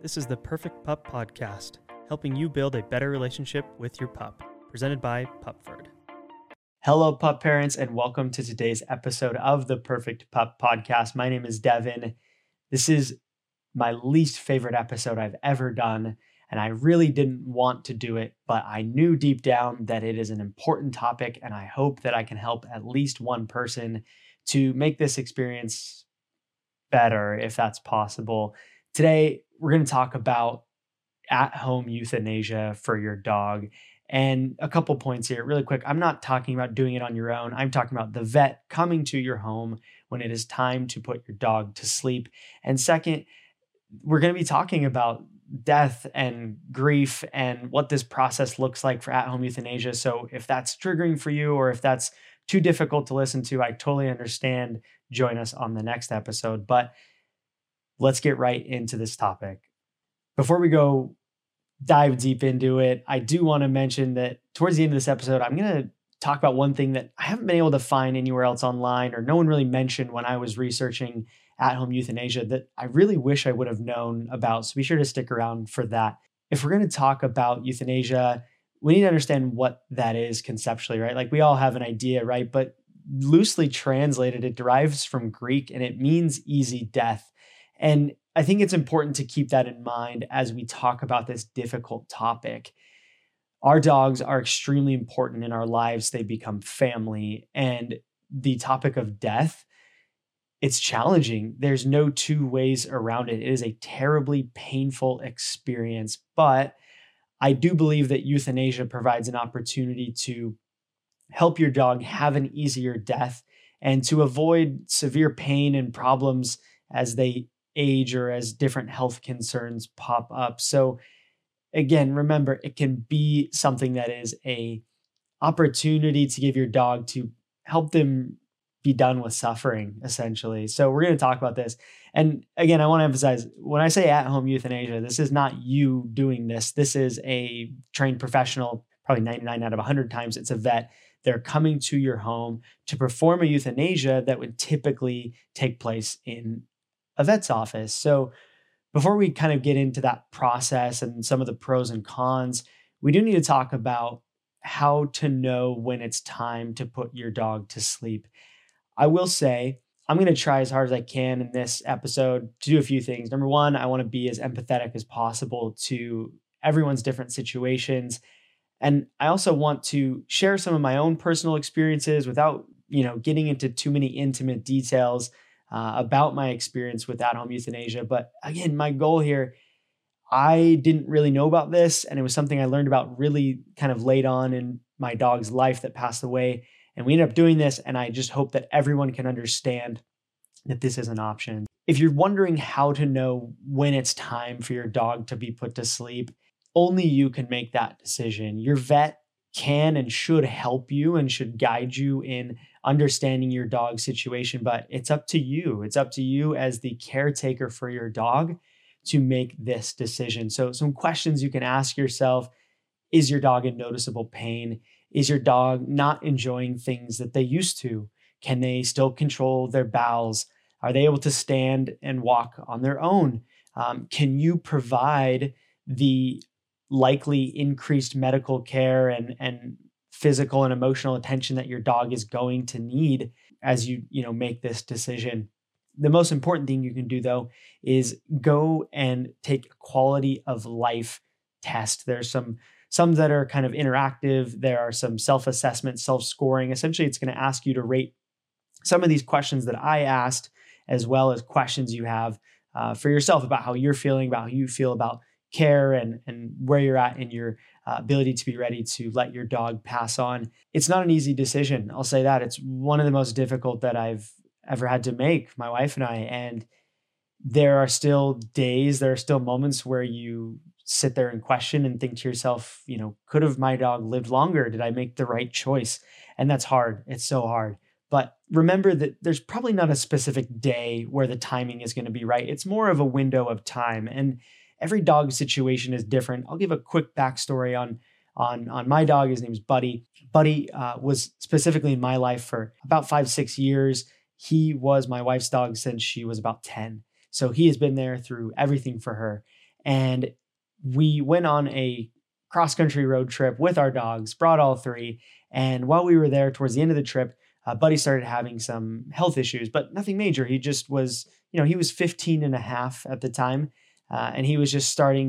This is the Perfect Pup Podcast, helping you build a better relationship with your pup, presented by Pupford. Hello, pup parents, and welcome to today's episode of the Perfect Pup Podcast. My name is Devin. This is my least favorite episode I've ever done, and I really didn't want to do it, but I knew deep down that it is an important topic, and I hope that I can help at least one person to make this experience better, if that's possible. Today, we're going to talk about at-home euthanasia for your dog. And a couple points here, really quick. I'm not talking about doing it on your own. I'm talking about the vet coming to your home when it is time to put your dog to sleep. And second, we're going to be talking about death and grief and what this process looks like for at-home euthanasia. So if that's triggering for you or if that's too difficult to listen to, I totally understand. Join us on the next episode. But let's get right into this topic. Before we go dive deep into it, I do want to mention that towards the end of this episode, I'm going to talk about one thing that I haven't been able to find anywhere else online, or no one really mentioned when I was researching at-home euthanasia, that I really wish I would have known about. So be sure to stick around for that. If we're going to talk about euthanasia, we need to understand what that is conceptually, right? Like we all have an idea, right? But loosely translated, it derives from Greek and it means easy death. And I think it's important to keep that in mind as we talk about this difficult topic. Our dogs are extremely important in our lives. They become family. And the topic of death, it's challenging. There's no two ways around it. It is a terribly painful experience. But I do believe that euthanasia provides an opportunity to help your dog have an easier death and to avoid severe pain and problems as they age or as different health concerns pop up. So again, remember, it can be something that is a opportunity to give your dog to help them be done with suffering, essentially. So we're going to talk about this. And again, I want to emphasize, when I say at-home euthanasia, this is not you doing this. This is a trained professional, probably 99 out of 100 times. It's a vet. They're coming to your home to perform a euthanasia that would typically take place in a vet's office. So before we kind of get into that process and some of the pros and cons, we do need to talk about how to know when it's time to put your dog to sleep. I will say, I'm going to try as hard as I can in this episode to do a few things. Number one, I want to be as empathetic as possible to everyone's different situations. And I also want to share some of my own personal experiences without, getting into too many intimate details about my experience with at-home euthanasia. But again, my goal here, I didn't really know about this, and it was something I learned about really kind of late on in my dog's life that passed away. And we ended up doing this, and I just hope that everyone can understand that this is an option. If you're wondering how to know when it's time for your dog to be put to sleep, only you can make that decision. Your vet can and should help you and should guide you in understanding your dog's situation, but it's up to you. It's up to you as the caretaker for your dog to make this decision. So some questions you can ask yourself: is your dog in noticeable pain? Is your dog not enjoying things that they used to? Can they still control their bowels? Are they able to stand and walk on their own? Can you provide the likely increased medical care and physical and emotional attention that your dog is going to need as you make this decision? The most important thing you can do, though, is go and take a quality of life test. There's some that are kind of interactive. There are some self-assessment, self-scoring. Essentially, it's going to ask you to rate some of these questions that I asked, as well as questions you have for yourself about how you're feeling, about how you feel about care and where you're at in your ability to be ready to let your dog pass on. It's not an easy decision. I'll say that. It's one of the most difficult that I've ever had to make, my wife and I. And there are still days, there are still moments where you sit there and question and think to yourself, could have my dog lived longer? Did I make the right choice? And that's hard. It's so hard. But remember that there's probably not a specific day where the timing is going to be right. It's more of a window of time. And every dog situation is different. I'll give a quick backstory on my dog. His name's Buddy. Buddy was specifically in my life for about 5-6 years. He was my wife's dog since she was about 10. So he has been there through everything for her. And we went on a cross-country road trip with our dogs, brought all three. And while we were there towards the end of the trip, Buddy started having some health issues, but nothing major. He just was, he was 15 and a half at the time. And he was just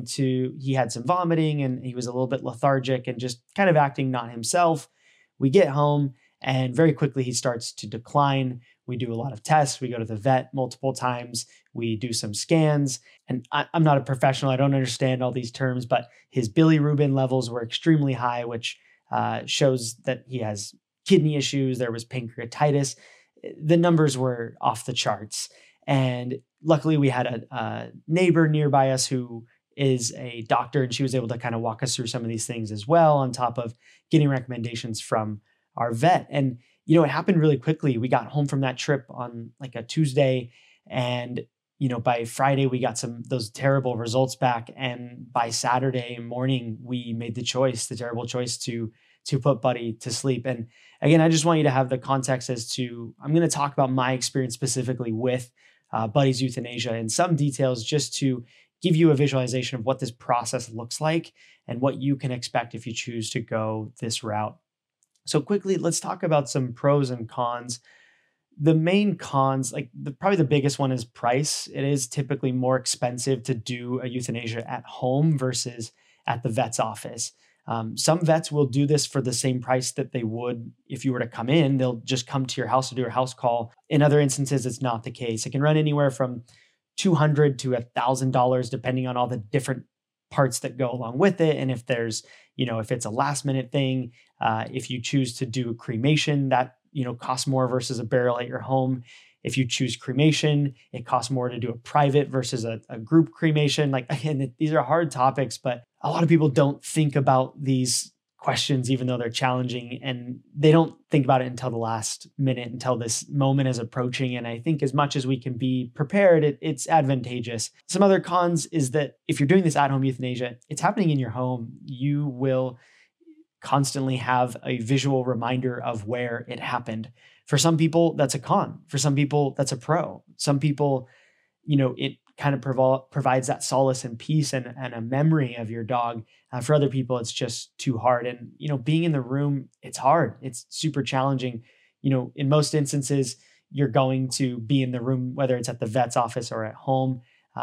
he had some vomiting and he was a little bit lethargic and just kind of acting not himself. We get home and very quickly he starts to decline. We do a lot of tests. We go to the vet multiple times. We do some scans. And I'm not a professional. I don't understand all these terms, but his bilirubin levels were extremely high, which shows that he has kidney issues. There was pancreatitis. The numbers were off the charts. And luckily we had a neighbor nearby us who is a doctor, and she was able to kind of walk us through some of these things as well, on top of getting recommendations from our vet. And, it happened really quickly. We got home from that trip on like a Tuesday, and, by Friday we got those terrible results back. And by Saturday morning, we made the terrible choice to put Buddy to sleep. And again, I just want you to have the context as to, I'm going to talk about my experience specifically with Buddy's euthanasia in some details, just to give you a visualization of what this process looks like and what you can expect if you choose to go this route. So quickly, let's talk about some pros and cons. The main cons, probably the biggest one, is price. It is typically more expensive to do a euthanasia at home versus at the vet's office. Some vets will do this for the same price that they would if you were to come in. They'll just come to your house to do a house call. In other instances, it's not the case. It can run anywhere from $200 to $1,000, depending on all the different parts that go along with it. And if there's, if it's a last minute thing, if you choose to do cremation, that, costs more versus a burial at your home. If you choose cremation, it costs more to do a private versus a group cremation. Again, these are hard topics, but a lot of people don't think about these questions, even though they're challenging, and they don't think about it until the last minute, until this moment is approaching. And I think as much as we can be prepared, it's advantageous. Some other cons is that if you're doing this at-home euthanasia, it's happening in your home. You will constantly have a visual reminder of where it happened. For some people, that's a con. For some people, that's a pro. Some people, it kind of provides that solace and peace and a memory of your dog. For other people, it's just too hard. And, being in the room, it's hard. It's super challenging. In most instances, you're going to be in the room, whether it's at the vet's office or at home.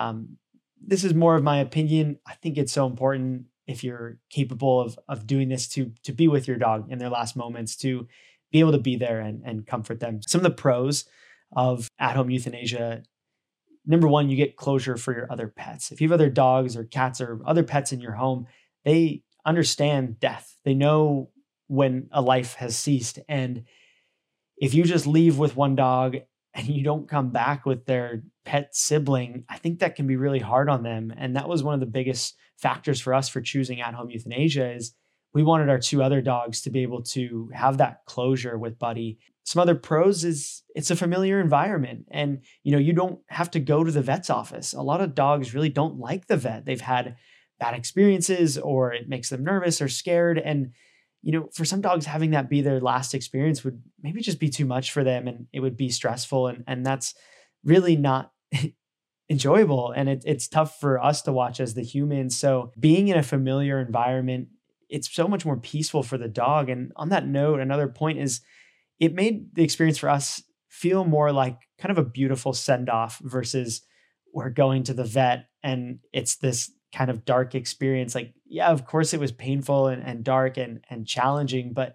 This is more of my opinion. I think it's so important, if you're capable of doing this, to be with your dog in their last moments, to be able to be there and comfort them. Some of the pros of at-home euthanasia: number one, you get closure for your other pets. If you have other dogs or cats or other pets in your home, they understand death. They know when a life has ceased. And if you just leave with one dog and you don't come back with their pet sibling, I think that can be really hard on them. And that was one of the biggest factors for us for choosing at-home euthanasia, is we wanted our two other dogs to be able to have that closure with Buddy. Some other pros is it's a familiar environment, and you don't have to go to the vet's office. A lot of dogs really don't like the vet. They've had bad experiences, or it makes them nervous or scared. And for some dogs, having that be their last experience would maybe just be too much for them, and it would be stressful, and that's really not enjoyable. And it's tough for us to watch as the humans. So being in a familiar environment, it's so much more peaceful for the dog. And on that note, another point is, it made the experience for us feel more like kind of a beautiful send-off versus we're going to the vet and it's this kind of dark experience. Yeah, of course it was painful and dark and challenging, but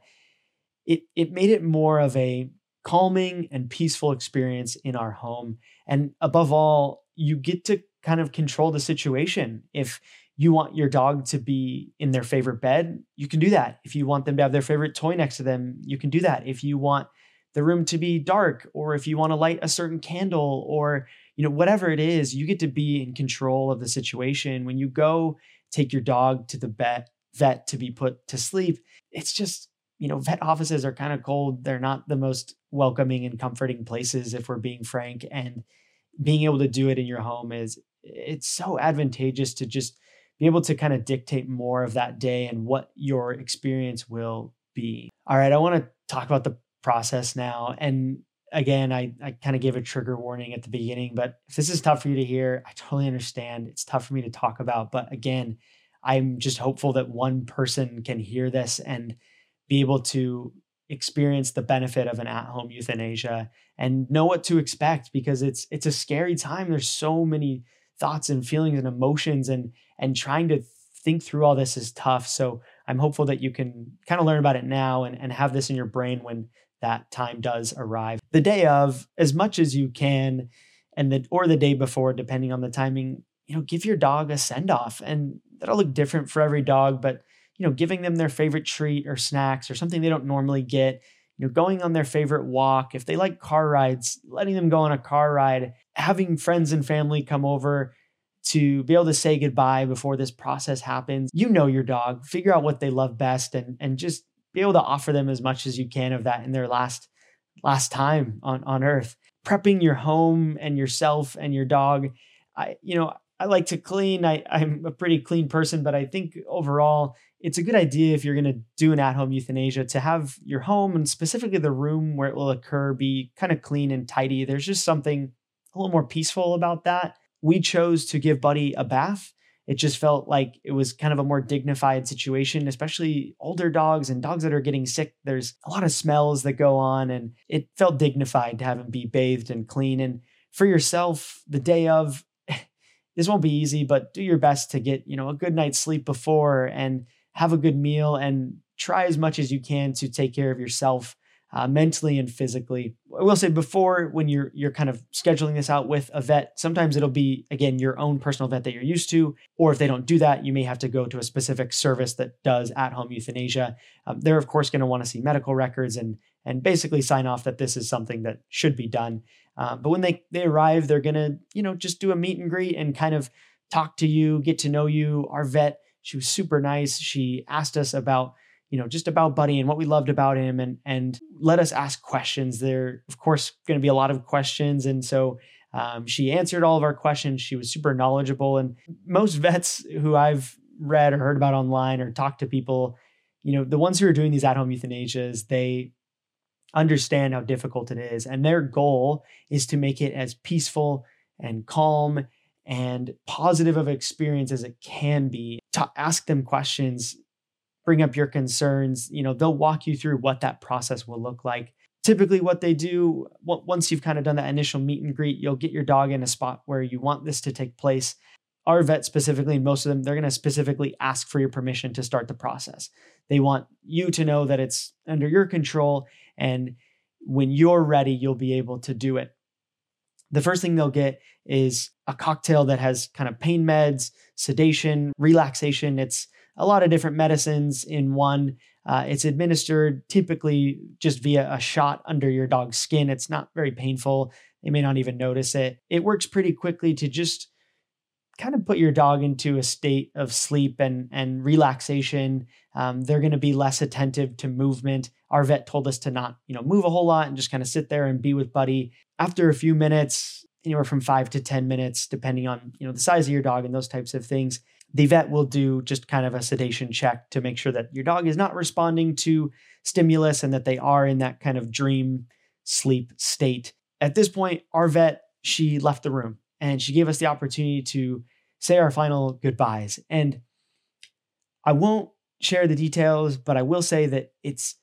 it made it more of a calming and peaceful experience in our home. And above all, you get to kind of control the situation. If you want your dog to be in their favorite bed, you can do that. If you want them to have their favorite toy next to them, you can do that. If you want the room to be dark, or if you want to light a certain candle, or whatever it is, you get to be in control of the situation. When you go take your dog to the vet to be put to sleep, it's just, vet offices are kind of cold. They're not the most welcoming and comforting places, if we're being frank. And being able to do it in your home it's so advantageous to just be able to kind of dictate more of that day and what your experience will be. All right, I want to talk about the process now. And again, I kind of gave a trigger warning at the beginning, but if this is tough for you to hear, I totally understand. It's tough for me to talk about. But again, I'm just hopeful that one person can hear this and be able to experience the benefit of an at-home euthanasia and know what to expect, because it's a scary time. There's so many thoughts and feelings and emotions, and trying to think through all this is tough. So I'm hopeful that you can kind of learn about it now and have this in your brain when that time does arrive. The day of, as much as you can, or the day before, depending on the timing, give your dog a send-off. And that'll look different for every dog, but giving them their favorite treat or snacks or something they don't normally get, going on their favorite walk. If they like car rides, letting them go on a car ride, having friends and family come over to be able to say goodbye before this process happens. Your dog, figure out what they love best, and just be able to offer them as much as you can of that in their last time on earth. Prepping your home and yourself and your dog. I like to clean. I'm a pretty clean person, but I think overall it's a good idea, if you're going to do an at-home euthanasia, to have your home, and specifically the room where it will occur, be kind of clean and tidy. There's just something a little more peaceful about that. We chose to give Buddy a bath. It just felt like it was kind of a more dignified situation, especially older dogs and dogs that are getting sick. There's a lot of smells that go on, and it felt dignified to have him be bathed and clean. And for yourself, the day of, this won't be easy, but do your best to get, a good night's sleep before, and have a good meal, and try as much as you can to take care of yourself mentally and physically. I will say, before, when you're kind of scheduling this out with a vet, sometimes it'll be, again, your own personal vet that you're used to, or if they don't do that, you may have to go to a specific service that does at-home euthanasia. They're of course going to want to see medical records and basically sign off that this is something that should be done. But when they arrive, they're going to, just do a meet and greet and kind of talk to you, get to know you. Our vet, she was super nice. She asked us about, just about Buddy and what we loved about him, and let us ask questions. There, of course, going to be a lot of questions. And so she answered all of our questions. She was super knowledgeable. And most vets who I've read or heard about online or talked to people, the ones who are doing these at-home euthanasias, they understand how difficult it is. And their goal is to make it as peaceful and calm and positive of experience as it can be. To ask them questions, bring up your concerns. They'll walk you through what that process will look like. Typically what they do, once you've kind of done that initial meet and greet, you'll get your dog in a spot where you want this to take place. Our vet specifically, and most of them, they're going to specifically ask for your permission to start the process. They want you to know that it's under your control, and when you're ready, you'll be able to do it. The first thing they'll get is a cocktail that has kind of pain meds, sedation, relaxation. It's a lot of different medicines in one. It's administered typically just via a shot under your dog's skin. It's not very painful. They may not even notice it. It works pretty quickly to just kind of put your dog into a state of sleep and relaxation. They're going to be less attentive to movement. Our vet told us to not, move a whole lot and just kind of sit there and be with Buddy. After a few minutes, anywhere from 5 to 10 minutes, depending on, the size of your dog and those types of things, the vet will do just kind of a sedation check to make sure that your dog is not responding to stimulus and that they are in that kind of dream sleep state. At this point, our vet, she left the room and she gave us the opportunity to say our final goodbyes. And I won't share the details, but I will say that it's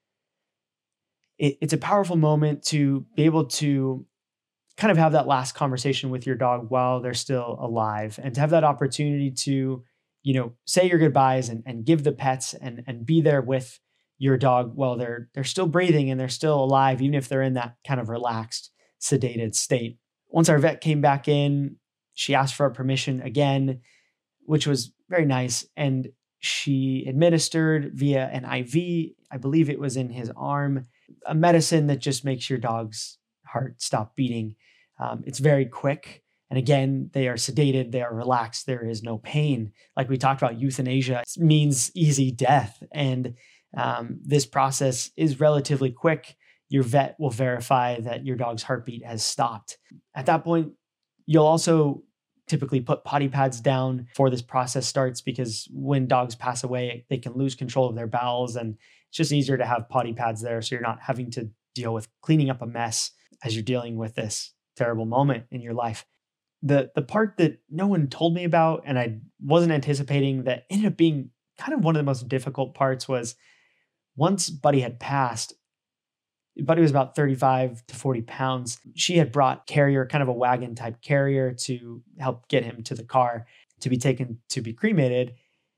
a powerful moment to be able to kind of have that last conversation with your dog while they're still alive, and to have that opportunity to, say your goodbyes and give the pets and be there with your dog while they're still breathing and they're still alive, even if they're in that kind of relaxed, sedated state. Once our vet came back in, she asked for our permission again, which was very nice. And she administered via an IV, I believe it was in his arm, a medicine that just makes your dog's heart stop beating. It's very quick. And again, they are sedated, they are relaxed, there is no pain. Like we talked about, euthanasia means easy death. And this process is relatively quick. Your vet will verify that your dog's heartbeat has stopped. At that point, you'll also typically put potty pads down before this process starts, because when dogs pass away, they can lose control of their bowels, and it's just easier to have potty pads there so you're not having to deal with cleaning up a mess as you're dealing with this terrible moment in your life. The part that no one told me about and I wasn't anticipating that ended up being kind of one of the most difficult parts was once Buddy had passed. Buddy was about 35 to 40 pounds. She had brought carrier, kind of a wagon type carrier, to help get him to the car to be taken to be cremated.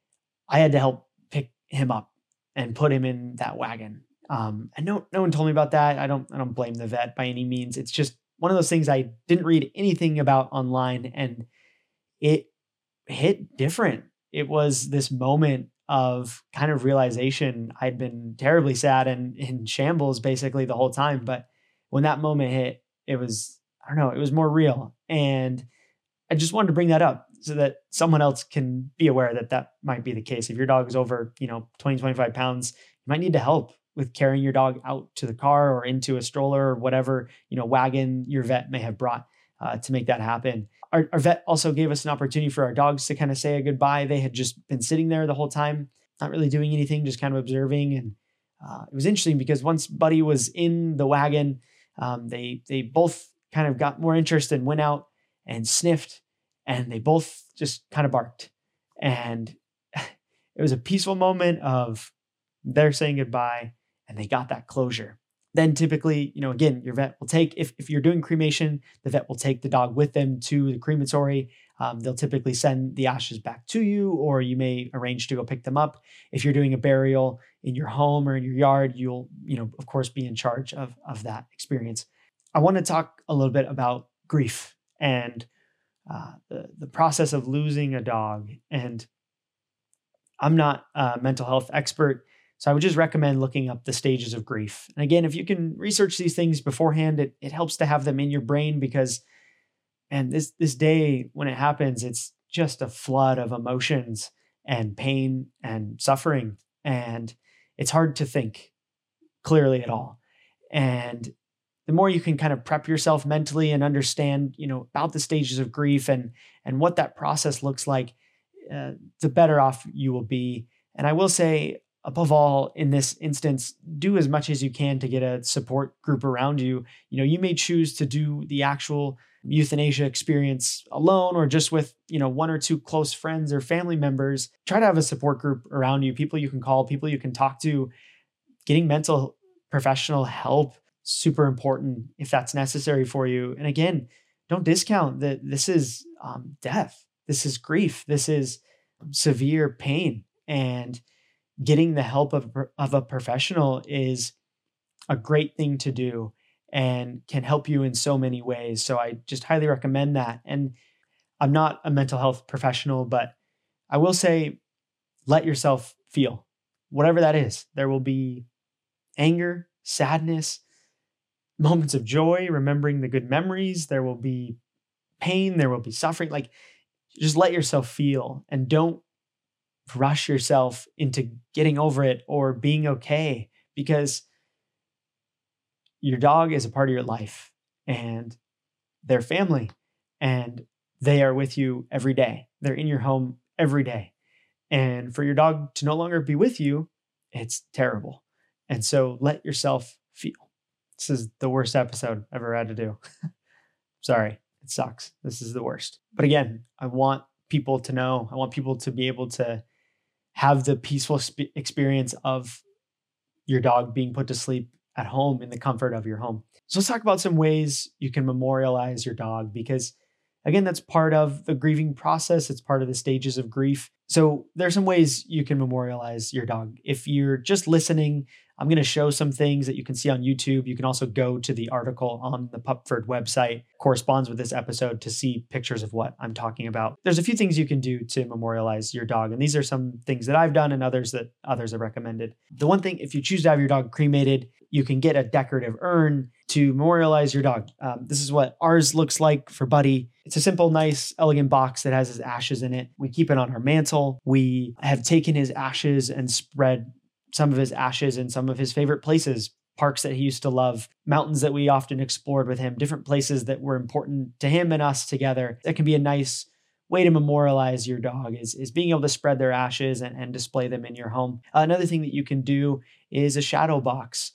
I had to help pick him up and put him in that wagon. And no one told me about that. I don't blame the vet by any means. It's just one of those things I didn't read anything about online, and it hit different. It was this moment of kind of realization. I'd been terribly sad and in shambles basically the whole time. But when that moment hit, it was, I don't know, it was more real. And I just wanted to bring that up so that someone else can be aware that that might be the case. If your dog is over, 20, 25 pounds, you might need to help with carrying your dog out to the car or into a stroller or whatever, wagon your vet may have brought to make that happen. Our vet also gave us an opportunity for our dogs to kind of say a goodbye. They had just been sitting there the whole time, not really doing anything, just kind of observing. And it was interesting because once Buddy was in the wagon, they both kind of got more interest and went out and sniffed, and they both just kind of barked. And it was a peaceful moment of they're saying goodbye and they got that closure. Then typically, again, your vet will take, if you're doing cremation, the vet will take the dog with them to the crematory. They'll typically send the ashes back to you, or you may arrange to go pick them up. If you're doing a burial in your home or in your yard, you'll, of course, be in charge of that experience. I want to talk a little bit about grief and the process of losing a dog. And I'm not a mental health expert, so I would just recommend looking up the stages of grief. And again, if you can research these things beforehand, it helps to have them in your brain because, and this day when it happens, it's just a flood of emotions and pain and suffering. And it's hard to think clearly at all. And the more you can kind of prep yourself mentally and understand, about the stages of grief and what that process looks like, the better off you will be. And I will say, above all, in this instance, do as much as you can to get a support group around you. You may choose to do the actual euthanasia experience alone or just with, one or two close friends or family members. Try to have a support group around you, people you can call, people you can talk to. Getting mental professional help, super important if that's necessary for you. And again, don't discount that this is death. This is grief. This is severe pain. And getting the help of a professional is a great thing to do and can help you in so many ways. So I just highly recommend that. And I'm not a mental health professional, but I will say, let yourself feel whatever that is. There will be anger, sadness, moments of joy, remembering the good memories. There will be pain. There will be suffering. Like, just let yourself feel and don't rush yourself into getting over it or being okay, because your dog is a part of your life and they're family and they are with you every day. They're in your home every day. And for your dog to no longer be with you, it's terrible. And so let yourself feel. This is the worst episode I've ever had to do. Sorry, it sucks. This is the worst. But again, I want people to know, I want people to be able to have the peaceful experience of your dog being put to sleep at home in the comfort of your home. So let's talk about some ways you can memorialize your dog, because again, that's part of the grieving process. It's part of the stages of grief. So there's some ways you can memorialize your dog. If you're just listening, I'm going to show some things that you can see on YouTube. You can also go to the article on the Pupford website, corresponds with this episode, to see pictures of what I'm talking about. There's a few things you can do to memorialize your dog. And these are some things that I've done and others that others have recommended. The one thing, if you choose to have your dog cremated, you can get a decorative urn to memorialize your dog. This is what ours looks like for Buddy. It's a simple, nice, elegant box that has his ashes in it. We keep it on our mantle. We have taken his ashes and spread some of his ashes in some of his favorite places, parks that he used to love, mountains that we often explored with him, different places that were important to him and us together. That can be a nice way to memorialize your dog, is being able to spread their ashes and display them in your home. Another thing that you can do is a shadow box.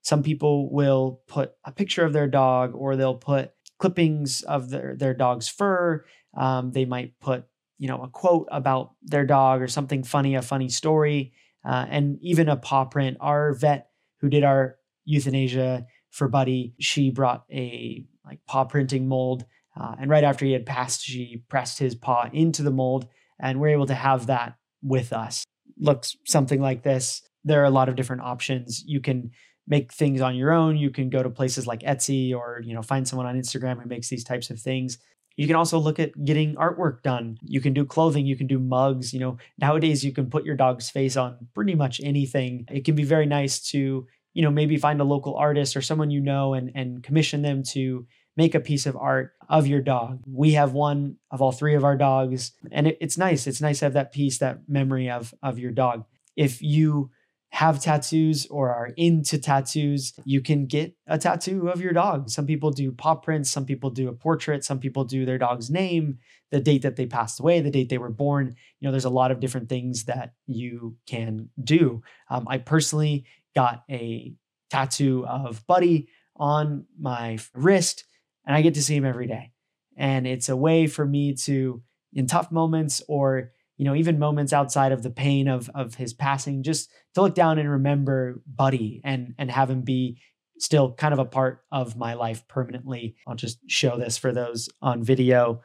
Some people will put a picture of their dog, or they'll put clippings of their dog's fur. They might put, a quote about their dog or something funny, a funny story, and even a paw print. Our vet who did our euthanasia for Buddy, she brought a paw printing mold. And right after he had passed, she pressed his paw into the mold, and we're able to have that with us. Looks something like this. There are a lot of different options. You can make things on your own. You can go to places like Etsy, or, find someone on Instagram who makes these types of things. You can also look at getting artwork done. You can do clothing, you can do mugs. Nowadays you can put your dog's face on pretty much anything. It can be very nice to, maybe find a local artist or someone and commission them to make a piece of art of your dog. We have one of all three of our dogs, and it's nice. It's nice to have that piece, that memory of your dog. If you have tattoos or are into tattoos, you can get a tattoo of your dog. Some people do paw prints, some people do a portrait, some people do their dog's name, the date that they passed away, the date they were born. There's a lot of different things that you can do. I personally got a tattoo of Buddy on my wrist, and I get to see him every day. And it's a way for me to, in tough moments, or even moments outside of the pain of his passing, just to look down and remember Buddy and have him be still kind of a part of my life permanently. I'll just show this for those on video.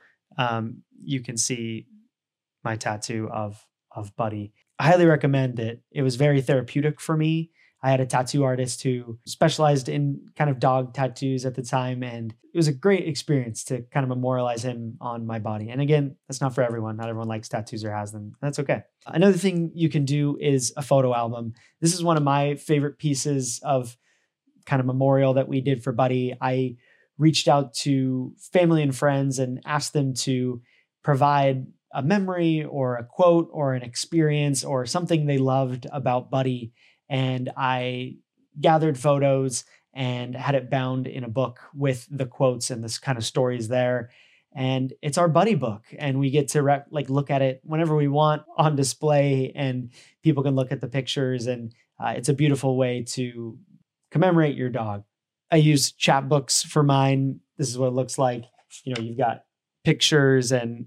You can see my tattoo of Buddy. I highly recommend it. It was very therapeutic for me. I had a tattoo artist who specialized in kind of dog tattoos at the time, and it was a great experience to kind of memorialize him on my body. And again, that's not for everyone. Not everyone likes tattoos or has them. That's okay. Another thing you can do is a photo album. This is one of my favorite pieces of kind of memorial that we did for Buddy. I reached out to family and friends and asked them to provide a memory or a quote or an experience or something they loved about Buddy. And I gathered photos and had it bound in a book with the quotes and this kind of stories there. And it's our Buddy book. And we get to look at it whenever we want on display, and people can look at the pictures. And it's a beautiful way to commemorate your dog. I use chapbooks for mine. This is what it looks like. You've got pictures and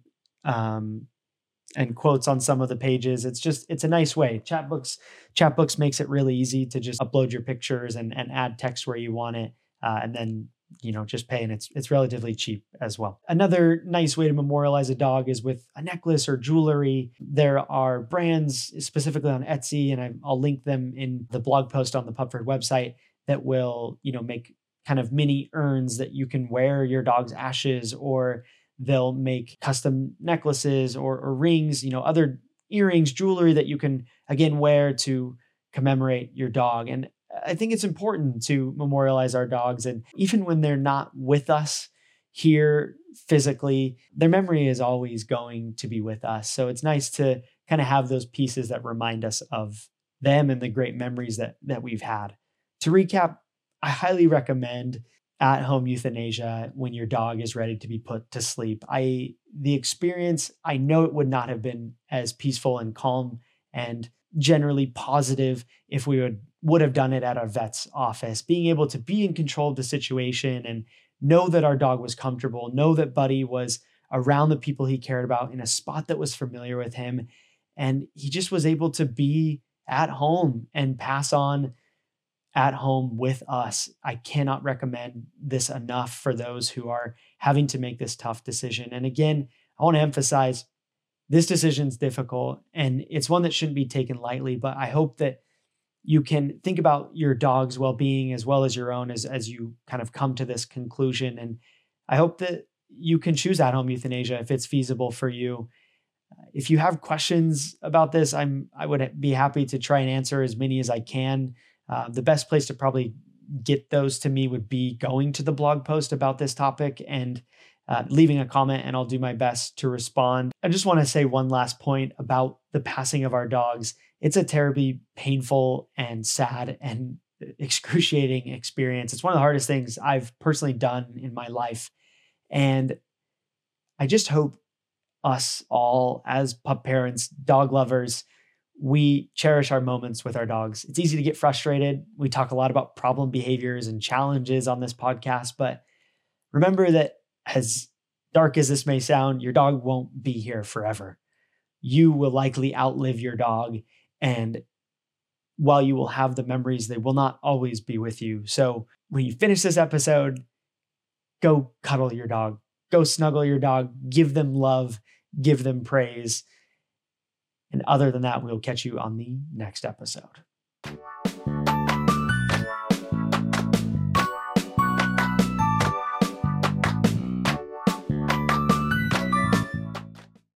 quotes on some of the pages. It's a nice way. Chapbooks makes it really easy to just upload your pictures and add text where you want it. And then, just pay, and it's relatively cheap as well. Another nice way to memorialize a dog is with a necklace or jewelry. There are brands specifically on Etsy, and I'll link them in the blog post on the Pupford website, that will, make kind of mini urns that you can wear your dog's ashes, or they'll make custom necklaces or rings, other earrings, jewelry that you can, again, wear to commemorate your dog. And I think it's important to memorialize our dogs. And even when they're not with us here physically, their memory is always going to be with us. So it's nice to kind of have those pieces that remind us of them and the great memories that we've had. To recap, I highly recommend at-home euthanasia when your dog is ready to be put to sleep. The experience, I know it would not have been as peaceful and calm and generally positive if we would have done it at our vet's office. Being able to be in control of the situation and know that our dog was comfortable, know that Buddy was around the people he cared about in a spot that was familiar with him, and he just was able to be at home and pass on at home with us. I cannot recommend this enough for those who are having to make this tough decision. And again, I want to emphasize, this decision is difficult and it's one that shouldn't be taken lightly, but I hope that you can think about your dog's well-being as well as your own as you kind of come to this conclusion. And I hope that you can choose at-home euthanasia if it's feasible for you. If you have questions about this, I would be happy to try and answer as many as I can. The best place to probably get those to me would be going to the blog post about this topic and leaving a comment, and I'll do my best to respond. I just want to say one last point about the passing of our dogs. It's a terribly painful and sad and excruciating experience. It's one of the hardest things I've personally done in my life. And I just hope us all as pup parents, dog lovers, We cherish our moments with our dogs. It's easy to get frustrated. We talk a lot about problem behaviors and challenges on this podcast, but remember that as dark as this may sound, your dog won't be here forever. You will likely outlive your dog, and while you will have the memories, they will not always be with you. So when you finish this episode, go cuddle your dog, go snuggle your dog, give them love, give them praise. And other than that, we'll catch you on the next episode.